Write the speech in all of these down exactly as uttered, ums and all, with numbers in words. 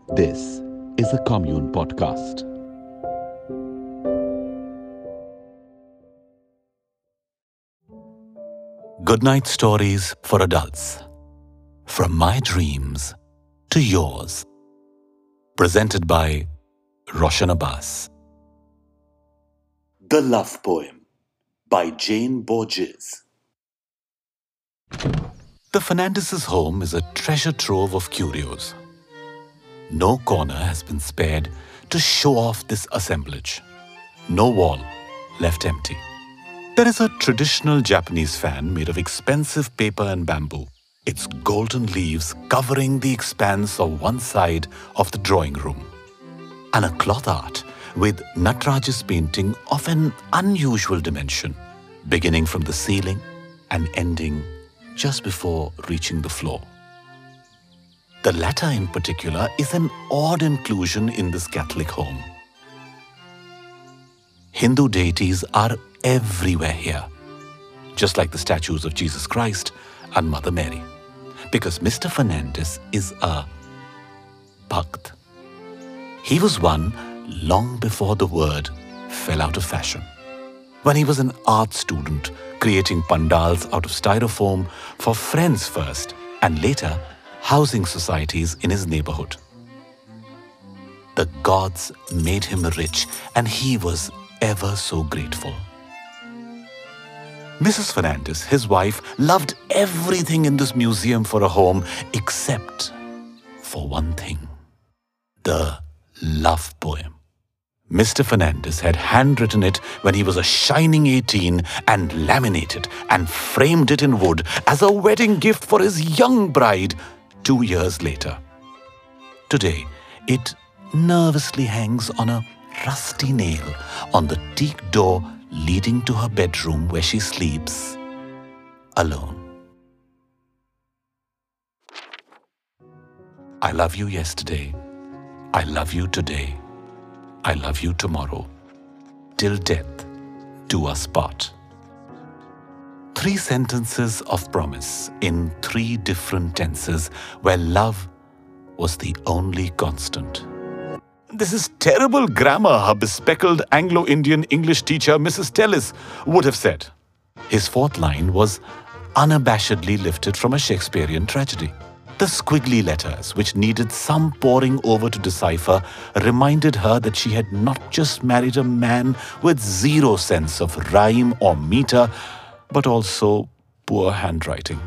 This is a Commune Podcast. Goodnight Stories for Adults. From my dreams to yours. Presented by Roshan Abbas. The Love Poem by Jane Borges. The Fernandes' home is a treasure trove of curios. No corner has been spared to show off this assemblage. No wall left empty. There is a traditional Japanese fan made of expensive paper and bamboo, its golden leaves covering the expanse of one side of the drawing room, and a cloth art with Nataraj's painting of an unusual dimension, beginning from the ceiling and ending just before reaching the floor. The latter in particular is an odd inclusion in this Catholic home. Hindu deities are everywhere here, just like the statues of Jesus Christ and Mother Mary, because Mister Fernandes is a Bhakt. He was one long before the word fell out of fashion, when he was an art student creating pandals out of styrofoam for friends first and later housing societies in his neighborhood. The gods made him rich and he was ever so grateful. Missus Fernandes, his wife, loved everything in this museum for a home except for one thing: the love poem. Mister Fernandes had handwritten it when he was a shining eighteen and laminated and framed it in wood as a wedding gift for his young bride two years later. Today, it nervously hangs on a rusty nail on the teak door leading to her bedroom where she sleeps alone. I love you yesterday. I love you today. I love you tomorrow. Till death do us part. Three sentences of promise in three different tenses where love was the only constant. This is terrible grammar, her bespectacled Anglo-Indian English teacher, Missus Tellis, would have said. His fourth line was unabashedly lifted from a Shakespearean tragedy. The squiggly letters, which needed some poring over to decipher, reminded her that she had not just married a man with zero sense of rhyme or meter, but also poor handwriting.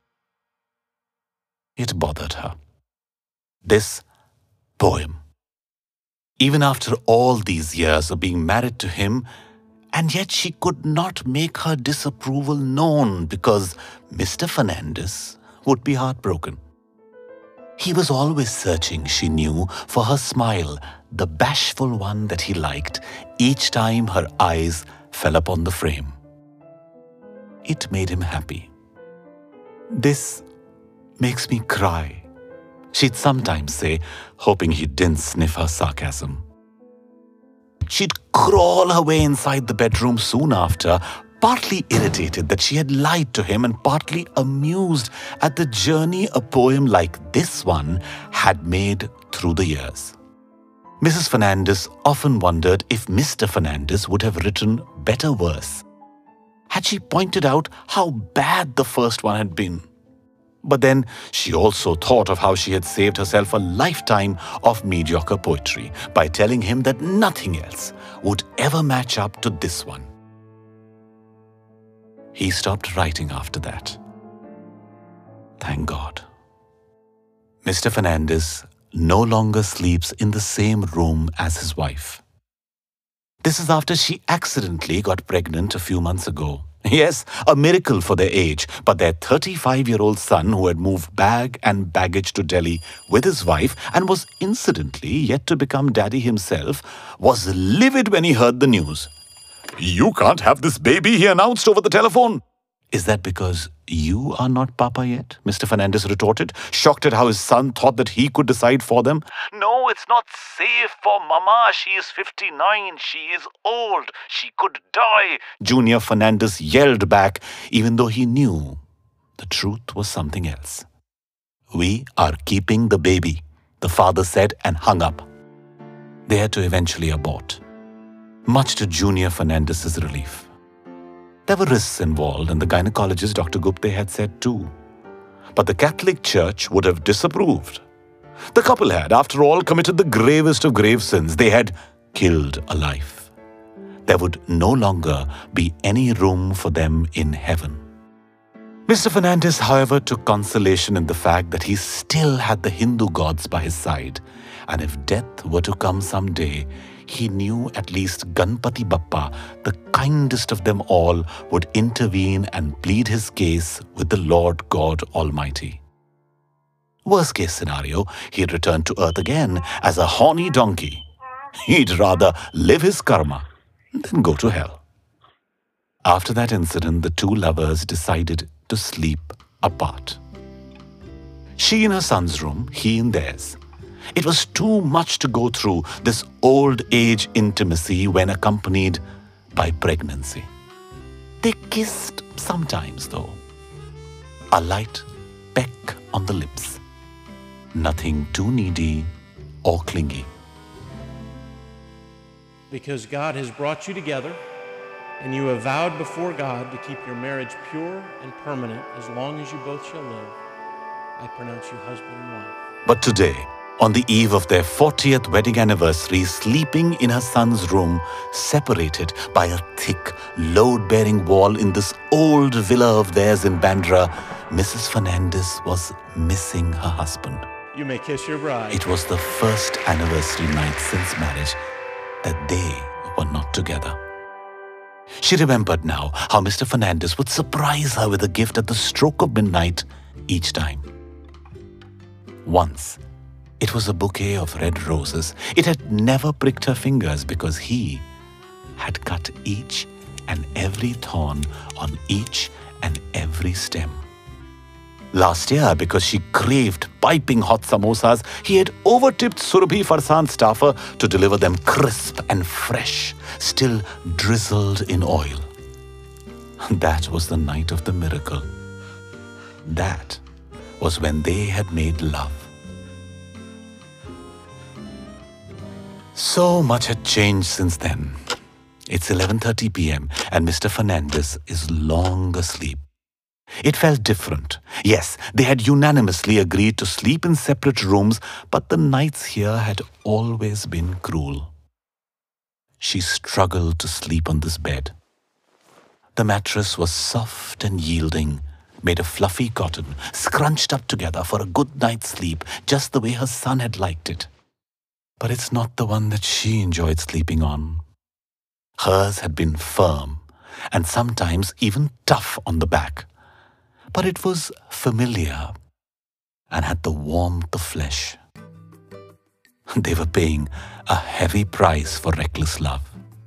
It bothered her. This poem. Even after all these years of being married to him, and yet she could not make her disapproval known because Mister Fernandes would be heartbroken. He was always searching, she knew, for her smile, the bashful one that he liked, each time her eyes fell upon the frame. It made him happy. This makes me cry, she'd sometimes say, hoping he didn't sniff her sarcasm. She'd crawl her way inside the bedroom soon after, partly irritated that she had lied to him and partly amused at the journey a poem like this one had made through the years. Missus Fernandes often wondered if Mister Fernandes would have written better verse had she pointed out how bad the first one had been. But then she also thought of how she had saved herself a lifetime of mediocre poetry by telling him that nothing else would ever match up to this one. He stopped writing after that. Thank God. Mister Fernandes no longer sleeps in the same room as his wife. This is after she accidentally got pregnant a few months ago. Yes, a miracle for their age, but their thirty-five-year-old son, who had moved bag and baggage to Delhi with his wife and was incidentally yet to become daddy himself, was livid when he heard the news. "You can't have this baby," he announced over the telephone. "Is that because you are not Papa yet?" Mister Fernandes retorted, shocked at how his son thought that he could decide for them. "No, it's not safe for Mama. She is fifty-nine. She is old. She could die," Junior Fernandes yelled back, even though he knew the truth was something else. "We are keeping the baby," the father said and hung up. They had to eventually abort, much to Junior Fernandez's relief. There were risks involved, and the gynecologist, Doctor Gupte, had said too. But the Catholic Church would have disapproved. The couple had, after all, committed the gravest of grave sins. They had killed a life. There would no longer be any room for them in heaven. Mister Fernandez, however, took consolation in the fact that he still had the Hindu gods by his side, and if death were to come someday, he knew at least Ganpati Bappa, the kindest of them all, would intervene and plead his case with the Lord God Almighty. Worst case scenario, he'd return to earth again as a horny donkey. He'd rather live his karma than go to hell. After that incident, the two lovers decided to sleep apart. She in her son's room, he in theirs. It was too much to go through, this old age intimacy when accompanied by pregnancy. They kissed sometimes, though. A light peck on the lips. Nothing too needy or clingy. Because God has brought you together, and you have vowed before God to keep your marriage pure and permanent as long as you both shall live, I pronounce you husband and wife. But today, on the eve of their fortieth wedding anniversary, sleeping in her son's room, separated by a thick, load-bearing wall in this old villa of theirs in Bandra, Missus Fernandez was missing her husband. You may kiss your bride. It was the first anniversary night since marriage that they were not together. She remembered now how Mister Fernandez would surprise her with a gift at the stroke of midnight each time. Once, it was a bouquet of red roses. It had never pricked her fingers because he had cut each and every thorn on each and every stem. Last year, because she craved piping hot samosas, he had overtipped Surabhi Farsan staffer to deliver them crisp and fresh, still drizzled in oil. That was the night of the miracle. That was when they had made love. So much had changed since then. It's eleven thirty p m and Mister Fernandez is long asleep. It felt different. Yes, they had unanimously agreed to sleep in separate rooms, but the nights here had always been cruel. She struggled to sleep on this bed. The mattress was soft and yielding, made of fluffy cotton, scrunched up together for a good night's sleep, just the way her son had liked it. But it's not the one that she enjoyed sleeping on. Hers had been firm, and sometimes even tough on the back. But it was familiar and had the warmth of flesh. They were paying a heavy price for reckless love.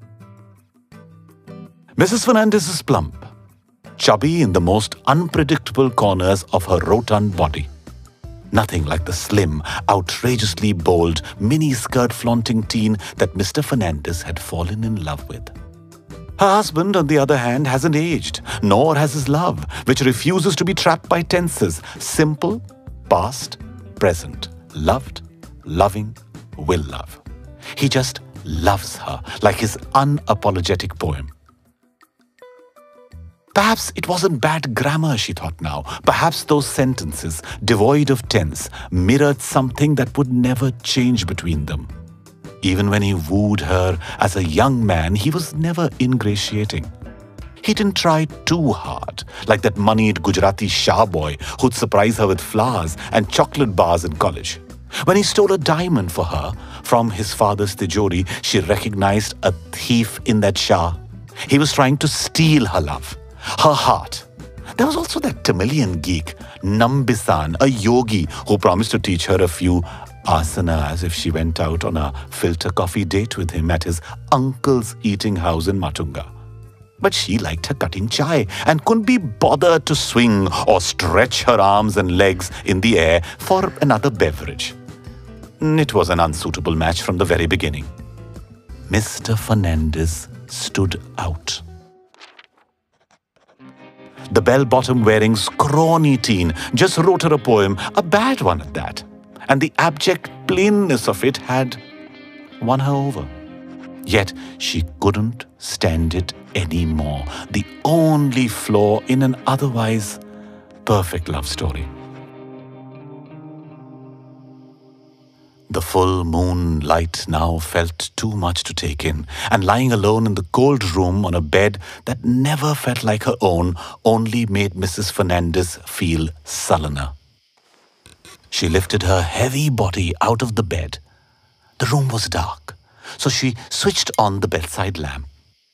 Missus Fernandez is plump, chubby in the most unpredictable corners of her rotund body. Nothing like the slim, outrageously bold, mini-skirt flaunting teen that Mister Fernandez had fallen in love with. Her husband, on the other hand, hasn't aged, nor has his love, which refuses to be trapped by tenses. Simple, past, present, loved, loving, will love. He just loves her, like his unapologetic poem. Perhaps it wasn't bad grammar, she thought now. Perhaps those sentences, devoid of tense, mirrored something that would never change between them. Even when he wooed her as a young man, he was never ingratiating. He didn't try too hard, like that moneyed Gujarati Shah boy who'd surprise her with flowers and chocolate bars in college. When he stole a diamond for her from his father's tijori, she recognized a thief in that Shah. He was trying to steal her love, her heart. There was also that Tamilian geek, Nambisan, a yogi who promised to teach her a few asanas if she went out on a filter coffee date with him at his uncle's eating house in Matunga. But she liked her cutting chai and couldn't be bothered to swing or stretch her arms and legs in the air for another beverage. It was an unsuitable match from the very beginning. Mister Fernandez stood out. The bell-bottom-wearing, scrawny teen just wrote her a poem, a bad one at that. And the abject plainness of it had won her over. Yet she couldn't stand it anymore. The only flaw in an otherwise perfect love story. The full moonlight now felt too much to take in, and lying alone in the cold room on a bed that never felt like her own only made Missus Fernandez feel sullener. She lifted her heavy body out of the bed. The room was dark, so she switched on the bedside lamp.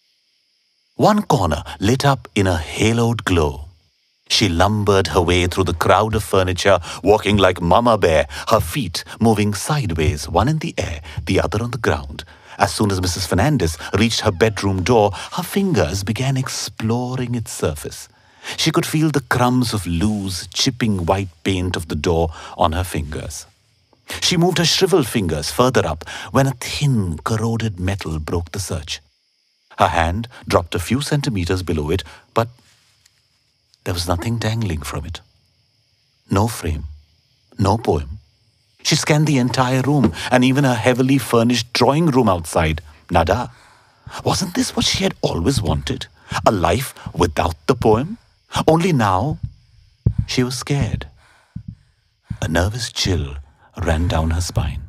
One corner lit up in a haloed glow. She lumbered her way through the crowd of furniture, walking like Mama Bear, her feet moving sideways, one in the air, the other on the ground. As soon as Missus Fernandez reached her bedroom door, her fingers began exploring its surface. She could feel the crumbs of loose, chipping white paint of the door on her fingers. She moved her shriveled fingers further up when a thin, corroded metal broke the search. Her hand dropped a few centimeters below it, but there was nothing dangling from it. No frame, no poem. She scanned the entire room and even her heavily furnished drawing room outside. Nada. Wasn't this what she had always wanted? A life without the poem? Only now, she was scared. A nervous chill ran down her spine.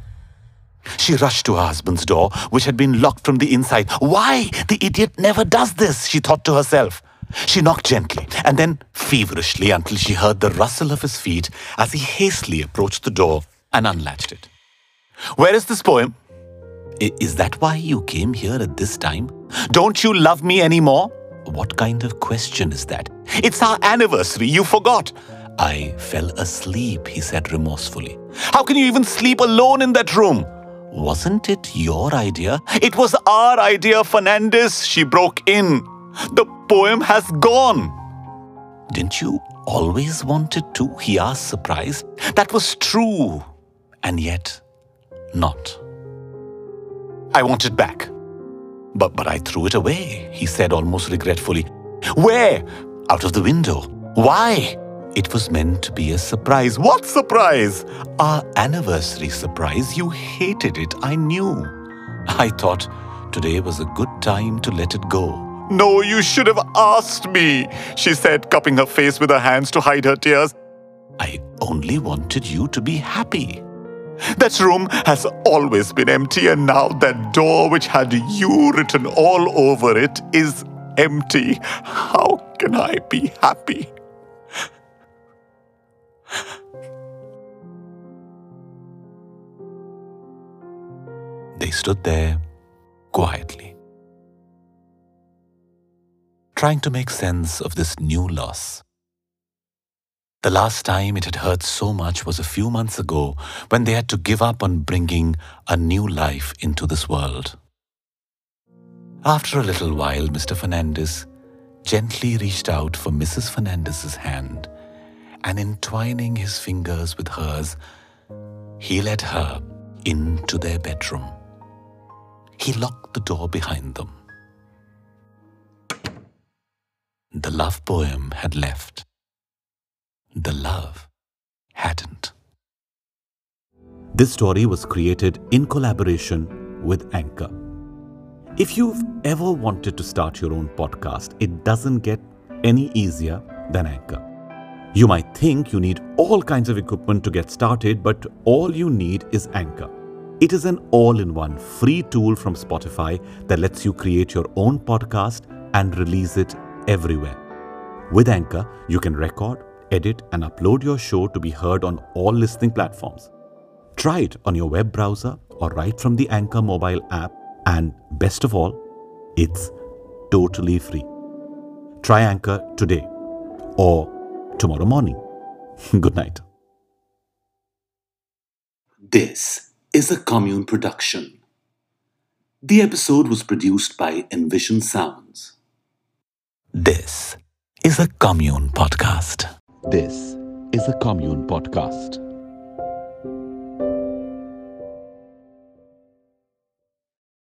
She rushed to her husband's door, which had been locked from the inside. Why? The idiot never does this, she thought to herself. She knocked gently and then feverishly until she heard the rustle of his feet as he hastily approached the door and unlatched it. Where is this poem? I- is that why you came here at this time? Don't you love me anymore? What kind of question is that? It's our anniversary, you forgot. I fell asleep, he said remorsefully. How can you even sleep alone in that room? Wasn't it your idea? It was our idea, Fernandez, she broke in. The poem has gone. Didn't you always want it to? He asked, surprised. That was true, and yet not. I want it back. But, but I threw it away, he said almost regretfully. Where? Out of the window. Why? It was meant to be a surprise. What surprise? Our anniversary surprise. You hated it, I knew. I thought today was a good time to let it go. No, you should have asked me, she said, cupping her face with her hands to hide her tears. I only wanted you to be happy. That room has always been empty, and now that door which had you written all over it is empty. How can I be happy? They stood there quietly, trying to make sense of this new loss. The last time it had hurt so much was a few months ago when they had to give up on bringing a new life into this world. After a little while, Mister Fernandez gently reached out for Missus Fernandez's hand, and entwining his fingers with hers, he led her into their bedroom. He locked the door behind them. The love poem had left. The love hadn't. This story was created in collaboration with Anchor. If you've ever wanted to start your own podcast, it doesn't get any easier than Anchor. You might think you need all kinds of equipment to get started, but all you need is Anchor. It is an all-in-one free tool from Spotify that lets you create your own podcast and release it everywhere. With Anchor, you can record, edit, and upload your show to be heard on all listening platforms. Try it on your web browser or right from the Anchor mobile app, and best of all, it's totally free. Try Anchor today or tomorrow morning. Good night. This is a Commune production. The episode was produced by Envision Sounds. This is a Commune podcast. This is a Commune podcast.